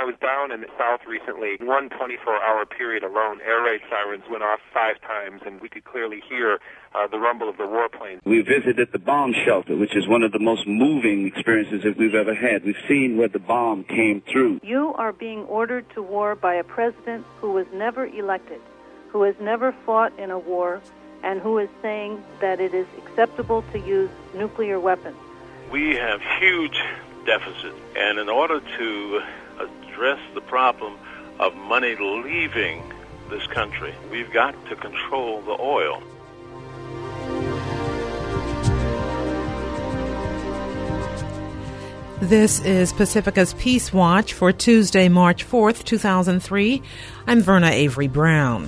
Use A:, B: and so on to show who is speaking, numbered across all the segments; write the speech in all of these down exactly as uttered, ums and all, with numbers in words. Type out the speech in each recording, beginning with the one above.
A: I was down in the south recently, in one twenty-four hour period alone, air raid sirens went off five times, and we could clearly hear uh, the rumble of the warplanes.
B: We visited the bomb shelter, which is one of the most moving experiences that we've ever had. We've seen where the bomb came through.
C: You are being ordered to war by a president who was never elected, who has never fought in a war, and who is saying that it is acceptable to use nuclear weapons.
D: We have huge deficits, and in order to address the problem of money leaving this country, we've got to control the oil.
E: This is Pacifica's Peace Watch for Tuesday, March fourth, two thousand three. I'm Verna Avery Brown.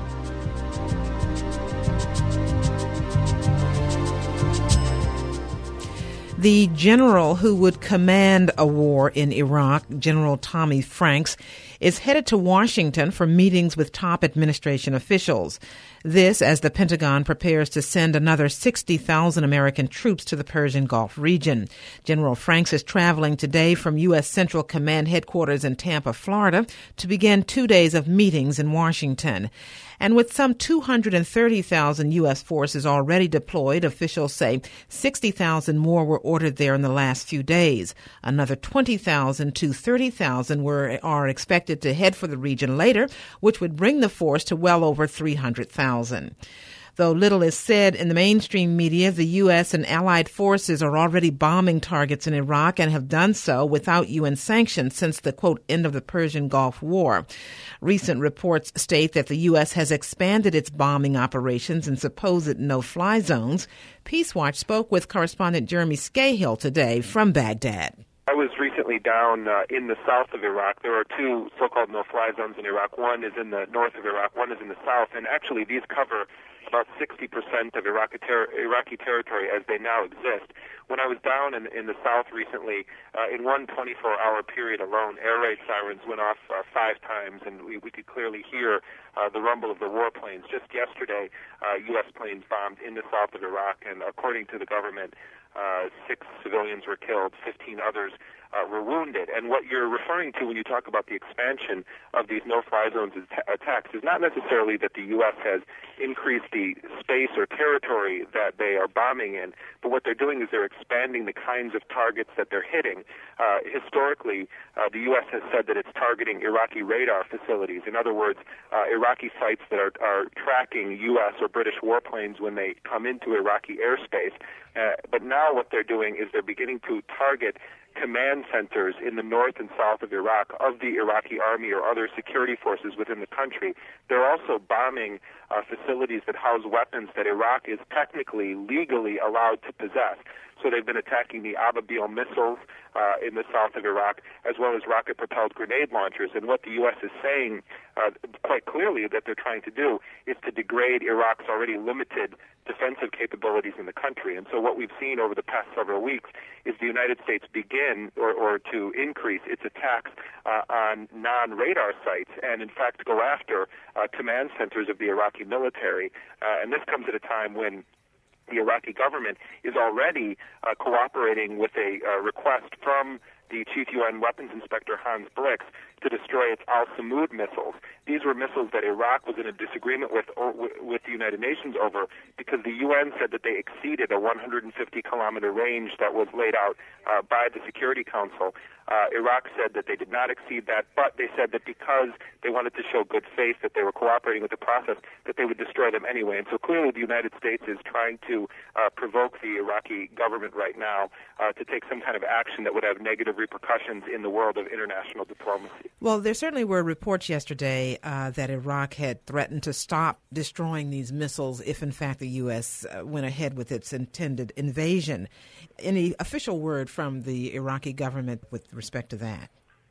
E: The general who would command a war in Iraq, General Tommy Franks, is headed to Washington for meetings with top administration officials. This as the Pentagon prepares to send another sixty thousand American troops to the Persian Gulf region. General Franks is traveling today from U S. Central Command headquarters in Tampa, Florida, to begin two days of meetings in Washington. And with some two hundred thirty thousand U S forces already deployed, officials say sixty thousand more were ordered there in the last few days. Another twenty thousand to thirty thousand were are expected to head for the region later, which would bring the force to well over three hundred thousand. Though little is said in the mainstream media, the U S and allied forces are already bombing targets in Iraq and have done so without U N sanctions since the, quote, end of the Persian Gulf War. Recent reports state that the U S has expanded its bombing operations in supposed no-fly zones. Peace Watch spoke with correspondent Jeremy Scahill today from Baghdad.
A: I was recently down uh, in the south of Iraq. There are two so-called no-fly zones in Iraq. One is in the north of Iraq, one is in the south, and actually these cover about sixty percent of Iraqi, ter- Iraqi territory as they now exist. When I was down in, in the south recently, uh, in one twenty-four hour period alone, air raid sirens went off uh, five times, and we, we could clearly hear uh, the rumble of the warplanes. Just yesterday, uh, U S planes bombed in the south of Iraq, and according to the government, uh, six civilians were killed, fifteen others Uh, were wounded. And what you're referring to when you talk about the expansion of these no-fly zones attacks is not necessarily that the U S has increased the space or territory that they are bombing in, but what they're doing is they're expanding the kinds of targets that they're hitting. Uh, historically, uh, the U S has said that it's targeting Iraqi radar facilities. In other words, uh, Iraqi sites that are, are tracking U S or British warplanes when they come into Iraqi airspace. Uh, but now what they're doing is they're beginning to target command centers in the north and south of Iraq of the Iraqi army or other security forces within the country. They're also bombing uh, facilities that house weapons that Iraq is technically, legally allowed to possess. So they've been attacking the Ababil missiles uh, in the south of Iraq, as well as rocket-propelled grenade launchers. And what the U S is saying uh, quite clearly that they're trying to do is to degrade Iraq's already limited defensive capabilities in the country. And so what we've seen over the past several weeks is the United States begin or, or to increase its attacks uh, on non-radar sites and, in fact, go after uh, command centers of the Iraqi military. Uh, and this comes at a time when the Iraqi government is already uh, cooperating with a uh, request from the Chief U N Weapons Inspector Hans Blix to destroy its Al-Samud missiles. These were missiles that Iraq was in a disagreement with or, with the United Nations over because the U N said that they exceeded a one hundred fifty kilometer range that was laid out uh, by the Security Council. Uh, Iraq said that they did not exceed that, but they said that because they wanted to show good faith that they were cooperating with the process, that they would destroy them anyway. And so clearly the United States is trying to uh, provoke the Iraqi government right now uh, to take some kind of action that would have negative repercussions in the world of international diplomacy.
E: Well, there certainly were reports yesterday uh, that Iraq had threatened to stop destroying these missiles if, in fact, the U S uh, went ahead with its intended invasion. Any official word from the Iraqi government with respect to that?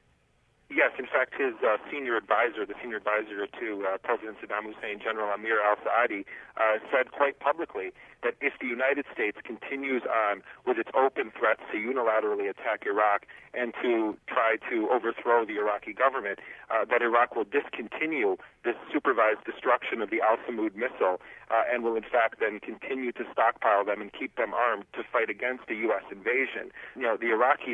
A: Yes, in fact, his uh, senior advisor, the senior advisor to uh, President Saddam Hussein, General Amir al-Saadi, uh, said quite publicly that if the United States continues on with its open threats to unilaterally attack Iraq and to try to overthrow the Iraqi government, uh, that Iraq will discontinue this supervised destruction of the Al-Samud missile uh, and will, in fact, then continue to stockpile them and keep them armed to fight against the U S invasion. You know, the Iraqis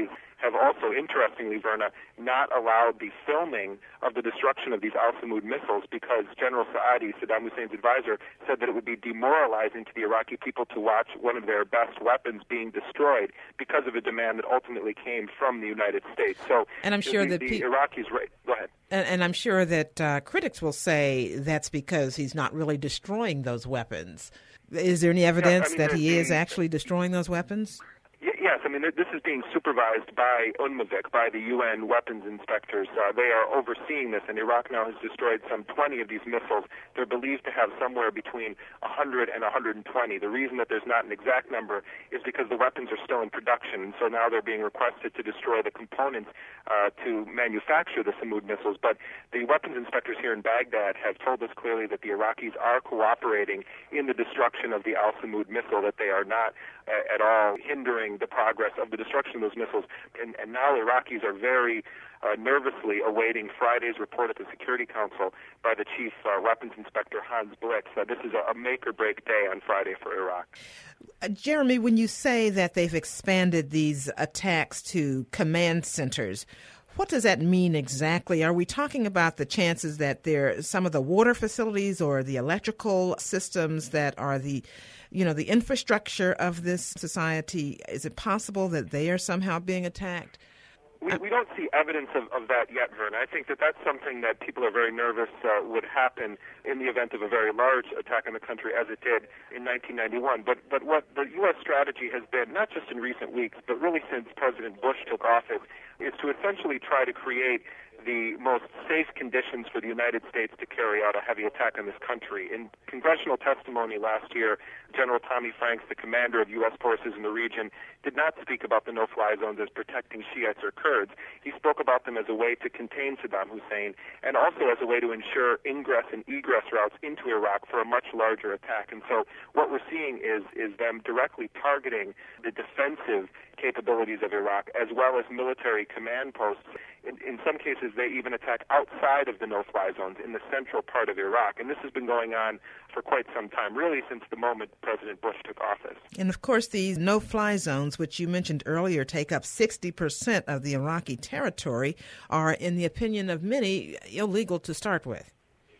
A: have also, interestingly, Verna, not allowed the filming of the destruction of these Al-Samud missiles because General Saadi, Saddam Hussein's advisor, said that it would be demoralizing to the Iraqi people to watch one of their best weapons being destroyed because of a demand that ultimately came from the United States. So,
E: and I'm sure
A: the,
E: that
A: the
E: pe-
A: Iraqis, right? Go ahead.
E: And, and I'm sure that uh, critics will say that's because he's not really destroying those weapons. Is there any evidence
A: yeah, I mean,
E: that he
A: the,
E: is actually destroying those weapons?
A: Yes, I mean, this is being supervised by UNMAVIC, by the U N weapons inspectors. Uh, they are overseeing this, and Iraq now has destroyed some twenty of these missiles. They're believed to have somewhere between one hundred and one hundred twenty. The reason that there's not an exact number is because the weapons are still in production, and so now they're being requested to destroy the components uh, to manufacture the Samud missiles. But the weapons inspectors here in Baghdad have told us clearly that the Iraqis are cooperating in the destruction of the Al-Samud missile, that they are not uh, at all hindering the progress of the destruction of those missiles. And, and now Iraqis are very uh, nervously awaiting Friday's report at the Security Council by the chief uh, weapons inspector, Hans Blix. Uh, this is a, a make-or-break day on Friday for Iraq.
E: Uh, Jeremy, when you say that they've expanded these attacks to command centers, what does that mean exactly? Are we talking about the chances that there some of the water facilities or the electrical systems that are the, you know, the infrastructure of this society? Is it possible that they are somehow being attacked?
A: We, we don't see evidence of, of that yet, Vern. I think that that's something that people are very nervous uh, would happen in the event of a very large attack on the country, as it did in nineteen ninety-one. But but what the U S strategy has been, not just in recent weeks, but really since President Bush took office, is to essentially try to create the most safe conditions for the United States to carry out a heavy attack on this country. In congressional testimony last year, General Tommy Franks, the commander of U S forces in the region, did not speak about the no-fly zones as protecting Shiites or Kurds. He spoke about them as a way to contain Saddam Hussein and also as a way to ensure ingress and egress routes into Iraq for a much larger attack. And so what we're seeing is, is them directly targeting the defensive capabilities of Iraq as well as military command posts. In, in some cases, they even attack outside of the no-fly zones in the central part of Iraq. And this has been going on for quite some time, really since the moment President Bush took office.
E: And, of course, these no-fly zones, which you mentioned earlier, take up sixty percent of the Iraqi territory, are, in the opinion of many, illegal to start with.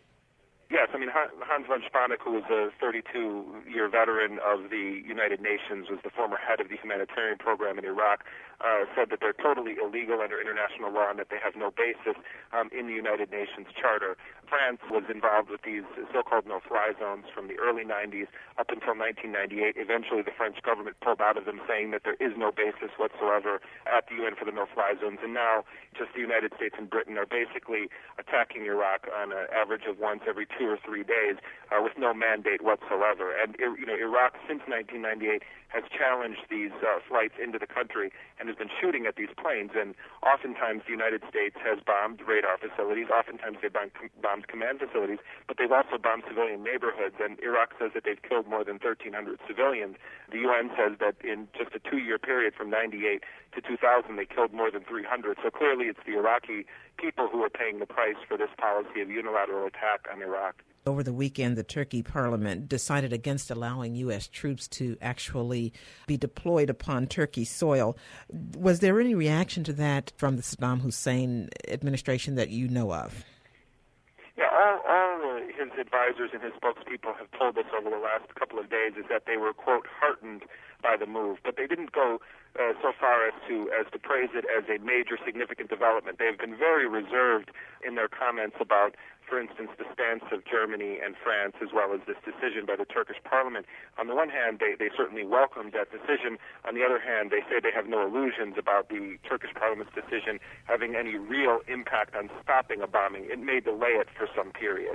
A: Yes, I mean, Hans von Spanek, who was a thirty-two-year veteran of the United Nations, was the former head of the humanitarian program in Iraq, uh, said that they're totally illegal under international law and that they have no basis um, in the United Nations Charter. France was involved with these so-called no-fly zones from the early nineties up until nineteen ninety-eight. Eventually, the French government pulled out of them, saying that there is no basis whatsoever at the U N for the no-fly zones. And now, just the United States and Britain are basically attacking Iraq on an average of once every two or three days uh, with no mandate whatsoever. And you know, Iraq, since nineteen ninety-eight, has challenged these uh, flights into the country and has been shooting at these planes. And oftentimes, the United States has bombed radar facilities. Oftentimes, they've bombed, bombed command facilities, but they've also bombed civilian neighborhoods. And Iraq says that they've killed more than thirteen hundred civilians. The U N says that in just a two-year period from ninety-eight to two thousand, they killed more than three hundred. So clearly, it's the Iraqi people who are paying the price for this policy of unilateral attack on Iraq.
E: Over the weekend, the Turkey parliament decided against allowing U S troops to actually be deployed upon Turkey soil. Was there any reaction to that from the Saddam Hussein administration that you know of?
A: Yeah, all, all uh, his advisors and his spokespeople have told us over the last couple of days is that they were, quote, heartened by the move, but they didn't go uh, so far as to as to praise it as a major significant development. They have been very reserved in their comments about, for instance, the stance of Germany and France, as well as this decision by the Turkish parliament. On the one hand, they, they certainly welcomed that decision. On the other hand, they say they have no illusions about the Turkish parliament's decision having any real impact on stopping a bombing. It may delay it for some period.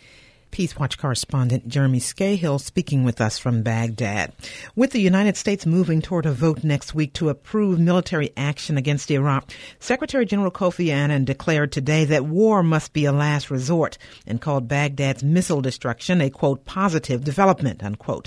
E: Peace Watch correspondent Jeremy Scahill speaking with us from Baghdad. With the United States moving toward a vote next week to approve military action against Iraq, Secretary General Kofi Annan declared today that war must be a last resort and called Baghdad's missile destruction a, quote, positive development, unquote.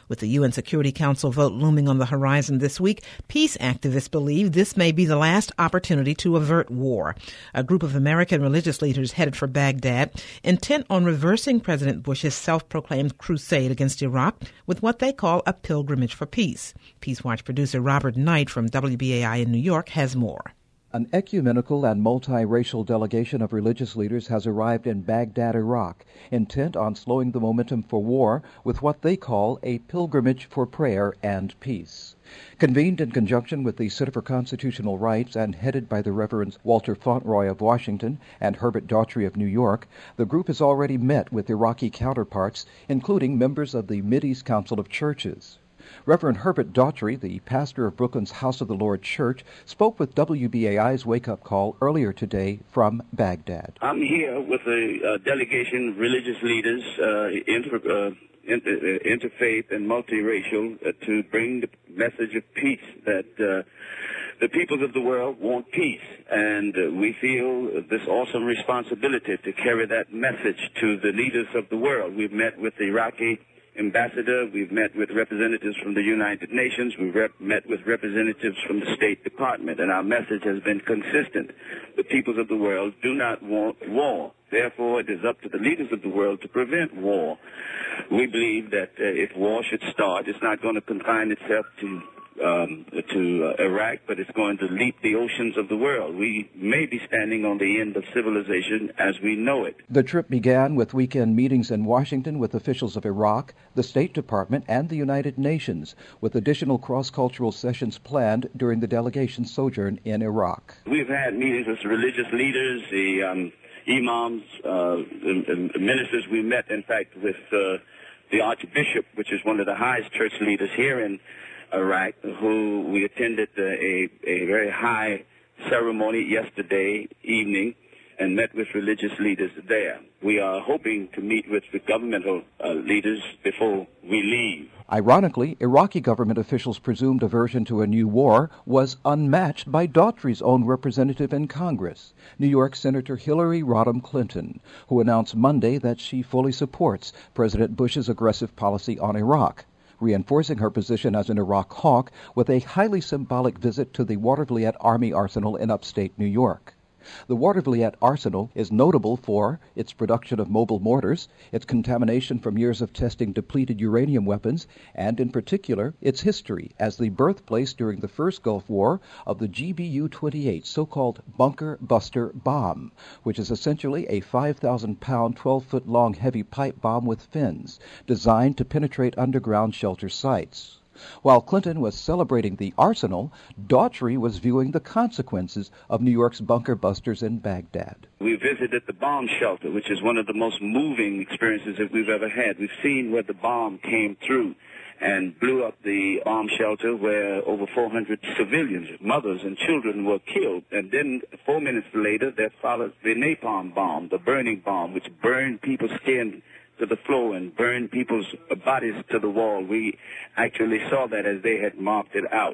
E: With the U N Security Council vote looming on the horizon this week, peace activists believe this may be the last opportunity to avert war. A group of American religious leaders headed for Baghdad, intent on reversing President Bush's self-proclaimed crusade against Iraq with what they call a pilgrimage for peace. Peace Watch producer Robert Knight from W B A I in New York has more.
F: An ecumenical and multiracial delegation of religious leaders has arrived in Baghdad, Iraq, intent on slowing the momentum for war with what they call a pilgrimage for prayer and peace. Convened in conjunction with the Center for Constitutional Rights and headed by the Reverends Walter Fauntroy of Washington and Herbert Daughtry of New York, the group has already met with Iraqi counterparts, including members of the Mideast Council of Churches. Reverend Herbert Daughtry, the pastor of Brooklyn's House of the Lord Church, spoke with W B A I's Wake Up Call earlier today from Baghdad.
B: I'm here with a uh, delegation of religious leaders, uh, inter, uh, inter, uh, interfaith and multiracial, uh, to bring the message of peace, that uh, the peoples of the world want peace, and uh, we feel this awesome responsibility to carry that message to the leaders of the world. We've met with the Iraqi ambassador, we've met with representatives from the United Nations, we've rep- met with representatives from the State Department, and our message has been consistent. The peoples of the world do not want war. Therefore, it is up to the leaders of the world to prevent war. We believe that uh, if war should start, it's not going to confine itself to Um, to uh, Iraq, but it's going to leap the oceans of the world. We may be standing on the end of civilization as we know it.
F: The trip began with weekend meetings in Washington with officials of Iraq, the State Department, and the United Nations, with additional cross-cultural sessions planned during the delegation's sojourn in Iraq.
B: We've had meetings with religious leaders, the um, imams, uh, the, the ministers. We met, in fact, with uh, the Archbishop, which is one of the highest church leaders here in Iraq, who we attended uh, a, a very high ceremony yesterday evening and met with religious leaders there. We are hoping to meet with the governmental uh, leaders before we leave.
F: Ironically, Iraqi government officials' presumed aversion to a new war was unmatched by Daughtry's own representative in Congress, New York Senator Hillary Rodham Clinton, who announced Monday that she fully supports President Bush's aggressive policy on Iraq, reinforcing her position as an Iraq hawk with a highly symbolic visit to the Watervliet Army Arsenal in upstate New York. The Watervliet Arsenal is notable for its production of mobile mortars, its contamination from years of testing depleted uranium weapons, and in particular, its history as the birthplace during the first Gulf War of the G B U twenty-eight, so-called Bunker Buster bomb, which is essentially a five thousand pound, twelve-foot-long heavy pipe bomb with fins, designed to penetrate underground shelter sites. While Clinton was celebrating the arsenal, Daughtry was viewing the consequences of New York's bunker busters in Baghdad.
B: We visited the bomb shelter, which is one of the most moving experiences that we've ever had. We've seen where the bomb came through and blew up the bomb shelter where over four hundred civilians, mothers and children, were killed. And then four minutes later, there followed the napalm bomb, the burning bomb, which burned people's skin to the floor and burned people's bodies to the wall. We actually saw that as they had marked it out.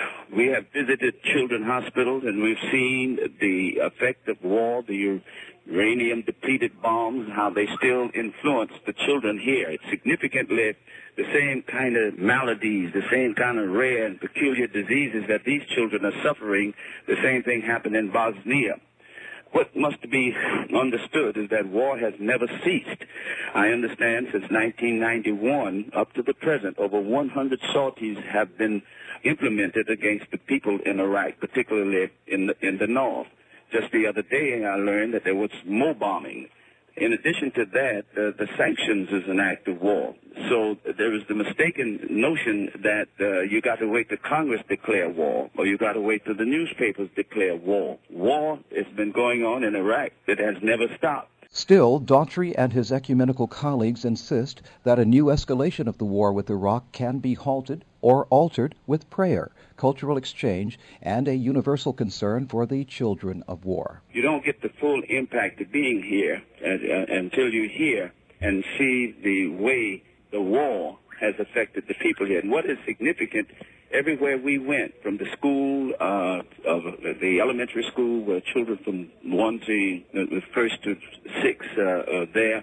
B: We have visited children's hospitals, and we've seen the effect of war, the uranium-depleted bombs, how they still influence the children here. It's significantly the same kind of maladies, the same kind of rare and peculiar diseases that these children are suffering. The same thing happened in Bosnia. What must be understood is that war has never ceased. I understand since nineteen ninety-one up to the present, over one hundred sorties have been implemented against the people in Iraq, particularly in the, in the north. Just the other day, I learned that there was more bombing. In addition to that, uh, the sanctions is an act of war. So there is the mistaken notion that uh, you got to wait till Congress declare war, or you got to wait till the newspapers declare war. War has been going on in Iraq. It has never stopped.
F: Still, Daughtry and his ecumenical colleagues insist that a new escalation of the war with Iraq can be halted or altered with prayer, cultural exchange, and a universal concern for the children of war.
B: You don't get the full impact of being here uh, uh, until you're here and see the way the war has affected the people here. And what is significant, everywhere we went, from the school, uh, of the elementary school, where children from one to the first to six uh, are there,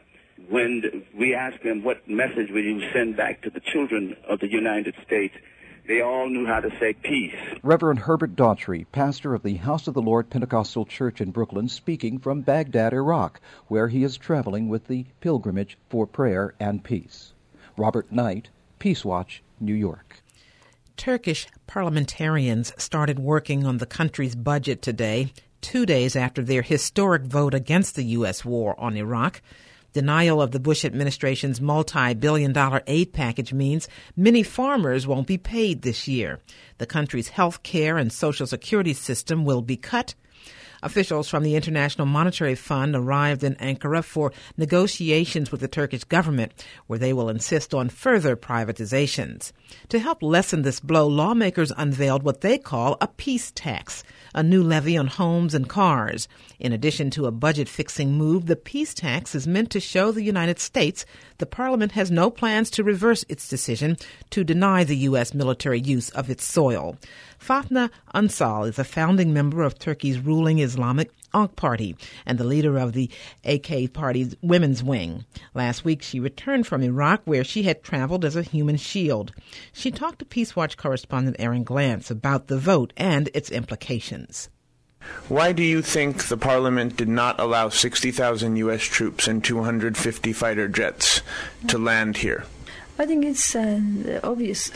B: when we asked them what message would you send back to the children of the United States, they all knew how to say peace.
F: Reverend Herbert Daughtry, pastor of the House of the Lord Pentecostal Church in Brooklyn, speaking from Baghdad, Iraq, where he is traveling with the Pilgrimage for Prayer and Peace. Robert Knight, Peace Watch, New York.
E: Turkish parliamentarians started working on the country's budget today, two days after their historic vote against the U S war on Iraq. Denial of the Bush administration's multi-billion dollar aid package means many farmers won't be paid this year. The country's health care and social security system will be cut. Officials from the International Monetary Fund arrived in Ankara for negotiations with the Turkish government, where they will insist on further privatizations. To help lessen this blow, lawmakers unveiled what they call a peace tax, a new levy on homes and cars. In addition to a budget-fixing move, the peace tax is meant to show the United States the parliament has no plans to reverse its decision to deny the U S military use of its soil. Fatma Unsal is a founding member of Turkey's ruling Islamic AK Party and the leader of the A K Party's women's wing. Last week, she returned from Iraq, where she had traveled as a human shield. She talked to Peace Watch correspondent Aaron Glantz about the vote and its implications.
G: Why do you think the parliament did not allow sixty thousand U S troops and two hundred fifty fighter jets to land here?
H: I think it's an obvious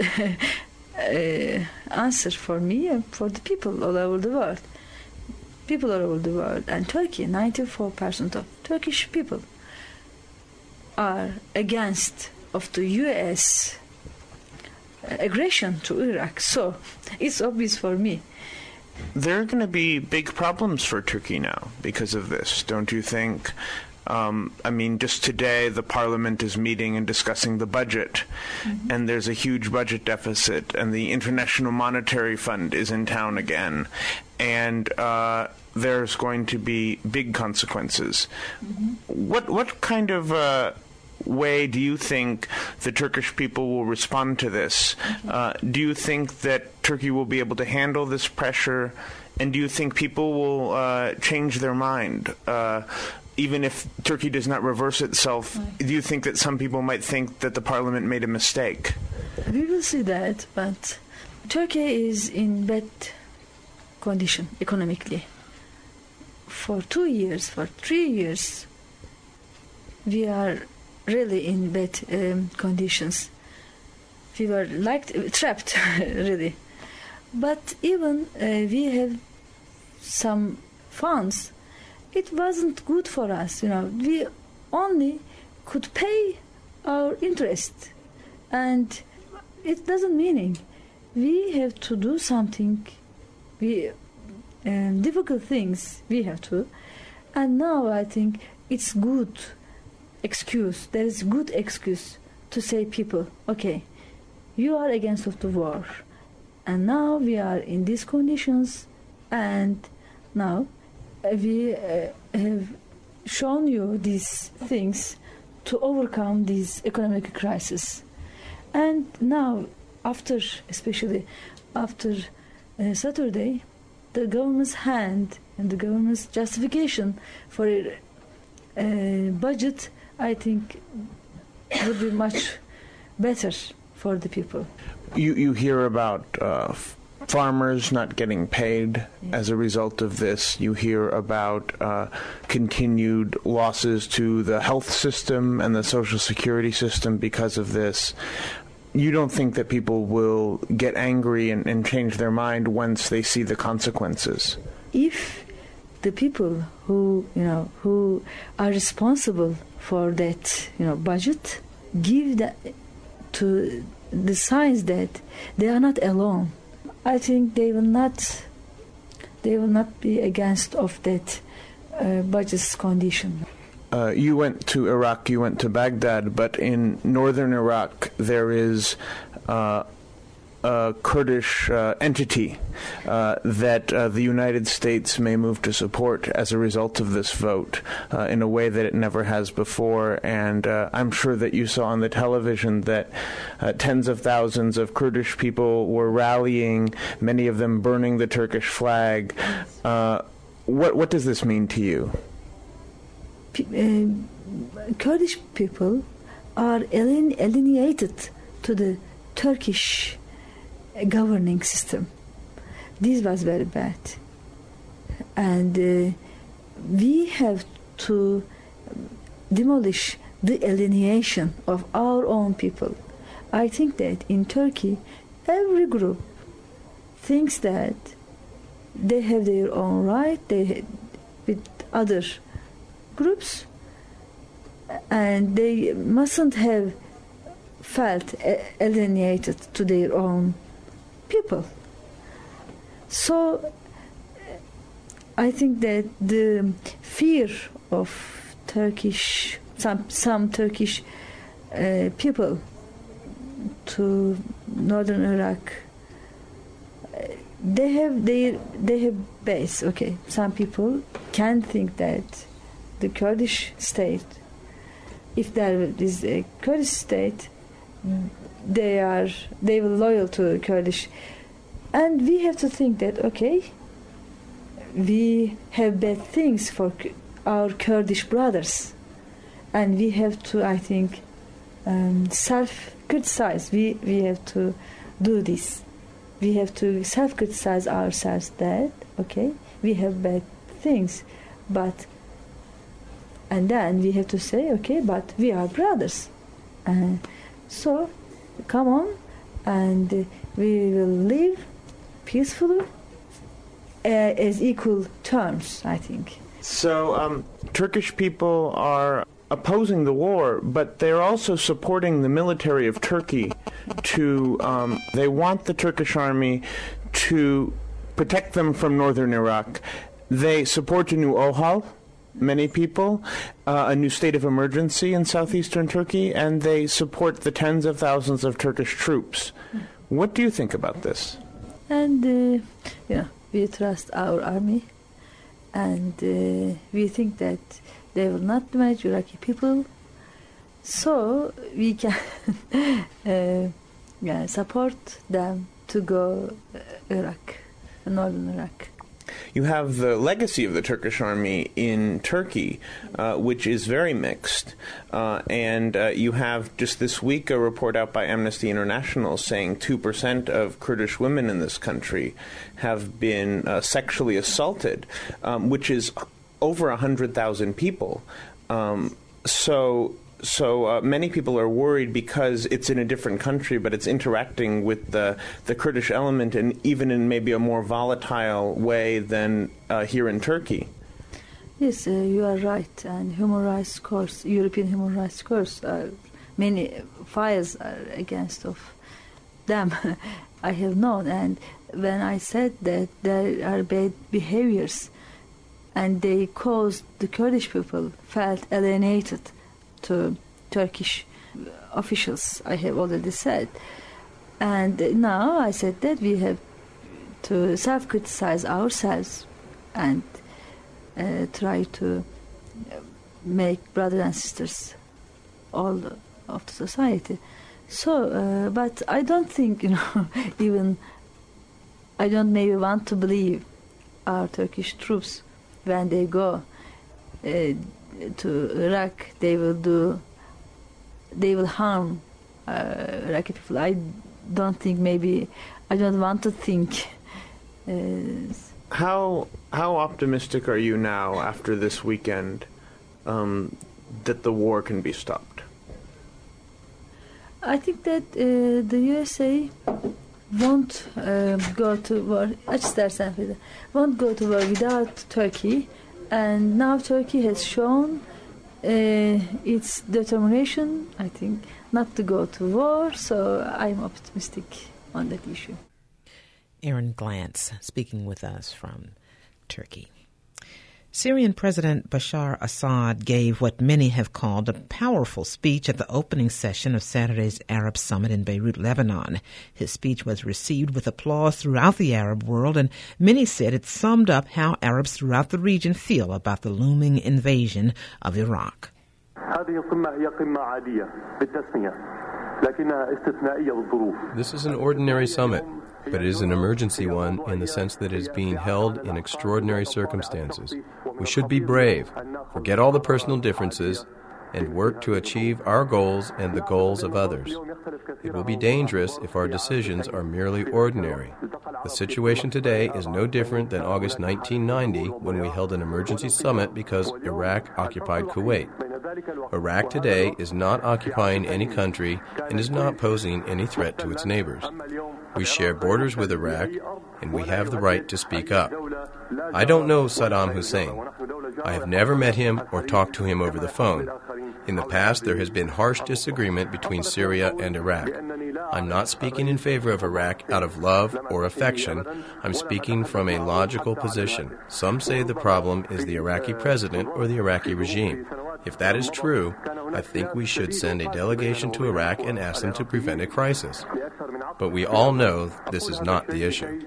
H: uh, answer for me and for the people all over the world. People all over the world, and Turkey, ninety-four percent of Turkish people are against of the U S aggression to Iraq. So it's obvious for me.
G: There are going to be big problems for Turkey now because of this, don't you think? Um, I mean, just today the parliament is meeting and discussing the budget, mm-hmm. and there's a huge budget deficit, and the International Monetary Fund is in town again, and uh, there's going to be big consequences. Mm-hmm. What what kind of uh, way do you think the Turkish people will respond to this? Mm-hmm. Uh, do you think that Turkey will be able to handle this pressure, and do you think people will uh, change their mind? Uh, Even if Turkey does not reverse itself, right. Do you think that some people might think that the parliament made a mistake?
H: We will see that, but Turkey is in bad condition economically. For two years, for three years, we are really in bad um, conditions. We were like trapped, really. But even uh, we have some funds. It wasn't good for us, you know. We only could pay our interest, and it doesn't mean we have to do something. We um, difficult things we have to, and now I think it's good excuse. There is good excuse to say people, okay, you are against of the war, and now we are in these conditions, and now. We uh, have shown you these things to overcome this economic crisis. And now, after, especially after uh, Saturday, the government's hand and the government's justification for a uh, budget, I think, would be much better for the people.
G: You, you hear about uh, farmers not getting paid yeah. as a result of this. You hear about uh, continued losses to the health system and the social security system because of this. You don't think that people will get angry and, and change their mind once they see the consequences?
H: If the people who, you know, who are responsible for that, you know, budget give that to the signs that they are not alone, I think they will not. They will not be against of that uh, budget's condition.
G: Uh, you went to Iraq. You went to Baghdad, but in northern Iraq there is uh, a Kurdish uh, entity uh, that uh, the United States may move to support as a result of this vote uh, in a way that it never has before. And uh, I'm sure that you saw on the television that uh, tens of thousands of Kurdish people were rallying, many of them burning the Turkish flag. Uh, what, what does this mean to you?
H: Uh, Kurdish people are alien, alienated to the Turkish governing system. This was very bad. And uh, we have to demolish the alienation of our own people. I think that in Turkey, every group thinks that they have their own right they, with other groups, and they mustn't have felt alienated to their own people. So I think that the fear of Turkish, some some Turkish uh, people to northern Iraq, they have their they have base. Okay, some people can think that the Kurdish state, if there is a Kurdish state, they are they will loyal to Kurdish, and we have to think that okay, we have bad things for our Kurdish brothers, and we have to, I think, um, self-criticize. We we have to do this. We have to self-criticize ourselves that okay, we have bad things, but and then we have to say okay, but we are brothers, and so come on, and uh, we will live peacefully uh, as equal terms, I think.
G: So um, Turkish people are opposing the war, but they're also supporting the military of Turkey. To um, they want the Turkish army to protect them from northern Iraq. They support a new OHAL, many people, uh, a new state of emergency in southeastern Turkey, and they support the tens of thousands of Turkish troops. What do you think about this?
H: And uh, you know, we trust our army, and uh, we think that they will not damage Iraqi people, so we can uh, yeah, support them to go uh, Iraq, northern Iraq.
G: You have the legacy of the Turkish army in Turkey, uh, which is very mixed. Uh, and uh, you have just this week a report out by Amnesty International saying two percent of Kurdish women in this country have been uh, sexually assaulted, um, which is over one hundred thousand people. Um, so... So uh, many people are worried because it's in a different country, but it's interacting with the, the Kurdish element, and even in maybe a more volatile way than uh, here in Turkey.
H: Yes, uh, you are right. And human rights courts, European human rights courts, are many files are against of them. I have known, and when I said that there are bad behaviors, and they caused the Kurdish people felt alienated to Turkish officials, I have already said. And now I said that we have to self-criticize ourselves and uh, try to make brothers and sisters all of the society. So, uh, but I don't think, you know, even, I don't maybe want to believe our Turkish troops when they go uh, to Iraq, they will do, they will harm uh, Iraqi people. I don't think, maybe, I don't want to think. Uh,
G: how how optimistic are you now after this weekend um, that the war can be stopped?
H: I think that uh, the U S A won't uh, go to war. Won't go to war without Turkey. And now Turkey has shown uh, its determination, I think, not to go to war, so I'm optimistic on that issue.
E: Erin Glantz speaking with us from Turkey. Syrian President Bashar Assad gave what many have called a powerful speech at the opening session of Saturday's Arab Summit in Beirut, Lebanon. His speech was received with applause throughout the Arab world, and many said it summed up how Arabs throughout the region feel about the looming invasion of Iraq.
I: This is an ordinary summit, but it is an emergency one in the sense that it is being held in extraordinary circumstances. We should be brave, forget all the personal differences, and work to achieve our goals and the goals of others. It will be dangerous if our decisions are merely ordinary. The situation today is no different than August nineteen ninety, when we held an emergency summit because Iraq occupied Kuwait. Iraq today is not occupying any country and is not posing any threat to its neighbors. We share borders with Iraq, and we have the right to speak up. I don't know Saddam Hussein. I have never met him or talked to him over the phone. In the past, there has been harsh disagreement between Syria and Iraq. I'm not speaking in favor of Iraq out of love or affection. I'm speaking from a logical position. Some say the problem is the Iraqi president or the Iraqi regime. If that is true, I think we should send a delegation to Iraq and ask them to prevent a crisis. But we all know this is not the issue.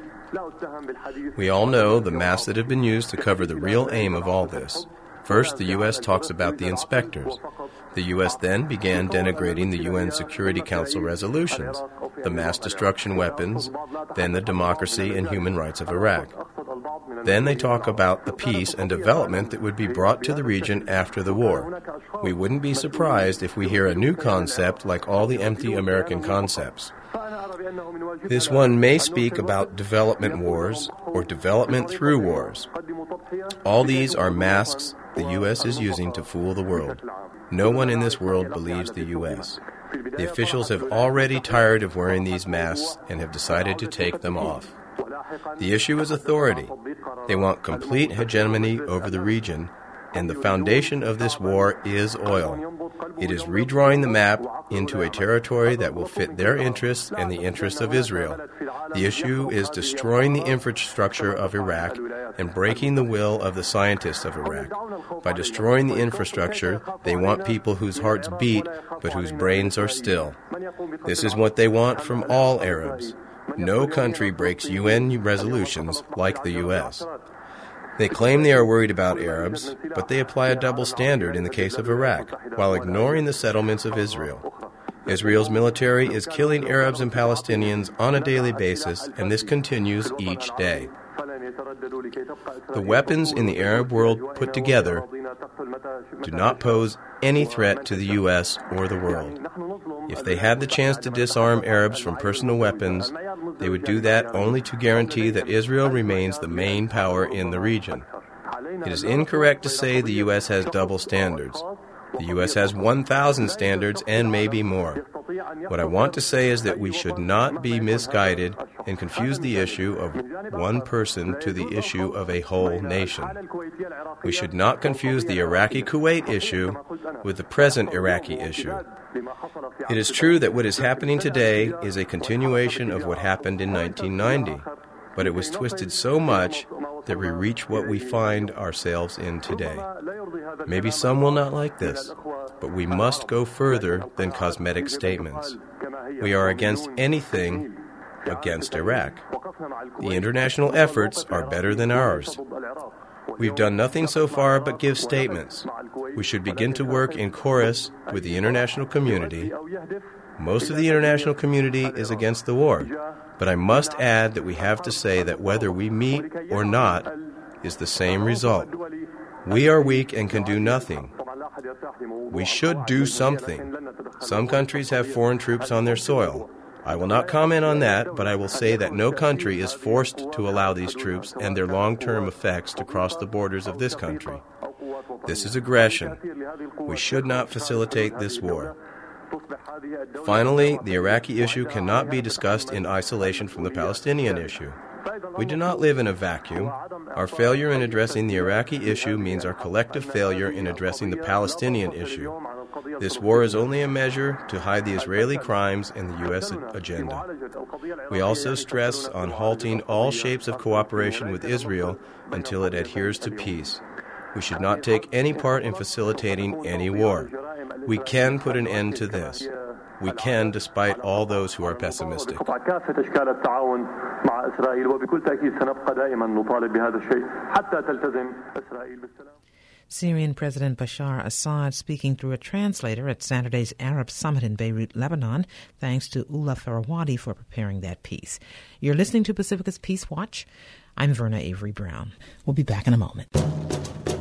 I: We all know the maps that have been used to cover the real aim of all this. First, the U S talks about the inspectors. The U S then began denigrating the U N Security Council resolutions, the mass destruction weapons, then the democracy and human rights of Iraq. Then they talk about the peace and development that would be brought to the region after the war. We wouldn't be surprised if we hear a new concept like all the empty American concepts. This one may speak about development wars or development through wars. All these are masks the U S is using to fool the world. No one in this world believes the U S. The officials have already tired of wearing these masks and have decided to take them off. The issue is authority. They want complete hegemony over the region, and the foundation of this war is oil. It is redrawing the map into a territory that will fit their interests and the interests of Israel. The issue is destroying the infrastructure of Iraq and breaking the will of the scientists of Iraq. By destroying the infrastructure, they want people whose hearts beat but whose brains are still. This is what they want from all Arabs. No country breaks U N resolutions like the U S. They claim they are worried about Arabs, but they apply a double standard in the case of Iraq, while ignoring the settlements of Israel. Israel's military is killing Arabs and Palestinians on a daily basis, and this continues each day. The weapons in the Arab world put together do not pose any threat to the U S or the world. If they had the chance to disarm Arabs from personal weapons, they would do that only to guarantee that Israel remains the main power in the region. It is incorrect to say the U S has double standards. The U S has one thousand standards and maybe more. What I want to say is that we should not be misguided and confuse the issue of one person to the issue of a whole nation. We should not confuse the Iraqi-Kuwait issue with the present Iraqi issue. It is true that what is happening today is a continuation of what happened in nineteen ninety, but it was twisted so much that we reach what we find ourselves in today. Maybe some will not like this, but we must go further than cosmetic statements. We are against anything against Iraq. The international efforts are better than ours. We've done nothing so far but give statements. We should begin to work in chorus with the international community. Most of the international community is against the war, but I must add that we have to say that whether we meet or not is the same result. We are weak and can do nothing. We should do something. Some countries have foreign troops on their soil. I will not comment on that, but I will say that no country is forced to allow these troops and their long-term effects to cross the borders of this country. This is aggression. We should not facilitate this war. Finally, the Iraqi issue cannot be discussed in isolation from the Palestinian issue. We do not live in a vacuum. Our failure in addressing the Iraqi issue means our collective failure in addressing the Palestinian issue. This war is only a measure to hide the Israeli crimes and the U S agenda. We also stress on halting all shapes of cooperation with Israel until it adheres to peace. We should not take any part in facilitating any war. We can put an end to this. We can, despite all those who are pessimistic.
E: Syrian President Bashar Assad speaking through a translator at Saturday's Arab Summit in Beirut, Lebanon. Thanks to Ula Farawadi for preparing that piece. You're listening to Pacifica's Peace Watch. I'm Verna Avery Brown. We'll be back in a moment.